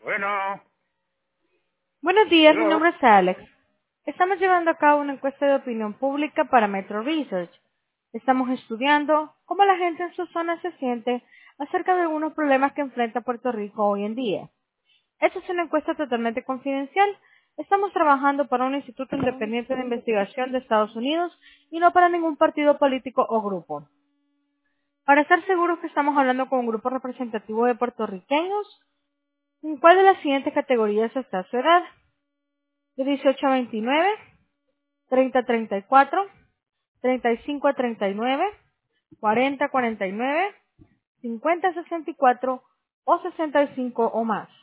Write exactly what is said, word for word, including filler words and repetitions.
Bueno, Buenos días, mi hello. nombre es Alex. Estamos llevando a cabo una encuesta de opinión pública para Metro Research. Estamos estudiando cómo la gente en su zona se siente acerca de algunos problemas que enfrenta Puerto Rico hoy en día. Esta es una encuesta totalmente confidencial. Estamos trabajando para un instituto independiente de investigación de Estados Unidos y no para ningún partido político o grupo. Para estar seguros que estamos hablando con un grupo representativo de puertorriqueños, ¿en cuál de las siguientes categorías está su edad? De dieciocho a veintinueve, treinta a treinta y cuatro, treinta y cinco a treinta y nueve, cuarenta a cuarenta y nueve, cincuenta a sesenta y cuatro o sesenta y cinco o más.